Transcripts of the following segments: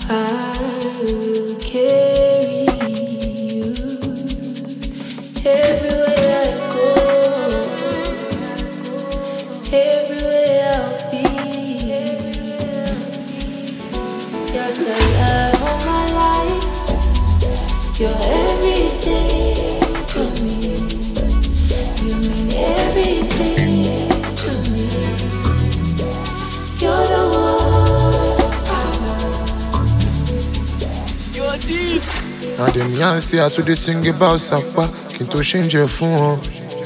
I will carry you everywhere I go, everywhere I'll be. You're the love of my life. You're everything to me. You mean everything to me. You're the one I love. You're deep. Now them young say I to dey sing about Sapa, kí n tó change fún wọn.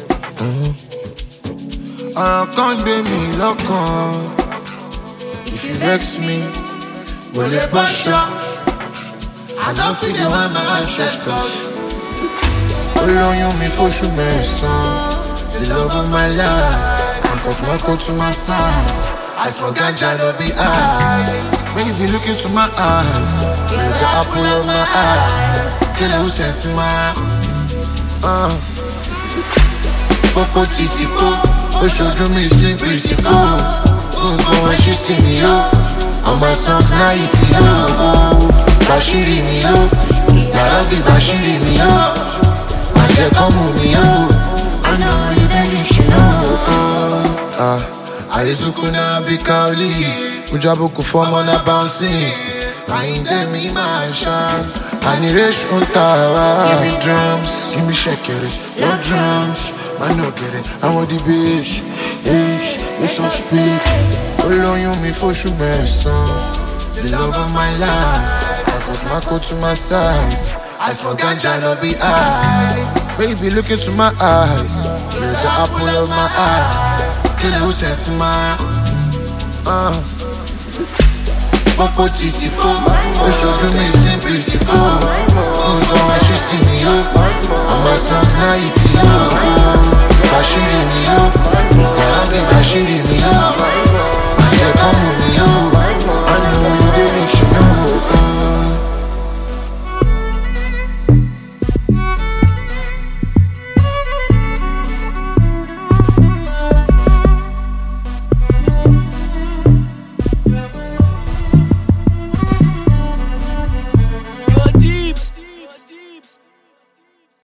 Ọ̀rọ̀ kan gbé mi lọ́kàn. If you vex me, mo lè bọ́ṣọ. I don't feel the way my ancestors. Olóyún mi fóṣù mẹ́sàn-án. The love of my life. I got my coat to my size. I smoke ganja, no be eyes. When you be looking to my eyes, you're the apple of my eye. Still who sense in my Popo titipo, Oshoju me sing pretty cool. Who's born when she see me up? All my songs now it's you. Bashiri me up, gotta be Bashiri me up. Magic come me up, I know you really should know. Arizukuna be kauli, Ujabuku form on a bouncing. I ain't them in my shot. Aniration Tawa. Give me drums, give me shakere. No drums, man no get it. I want the bass, it's so speak. Olóyún mi fóṣù mẹ́sàn-án. The love of my life. I got my coat to my size. I smoke ganja, no be eyes. Baby, look into my eyes. You're the apple of my eye. Still who sense in my Popo titipo, Oshoju me sing pretty cool. Who's born when she see me up? All my songs now it's you. Bashiri me up, gotta be Bashiri me up. Magic come with me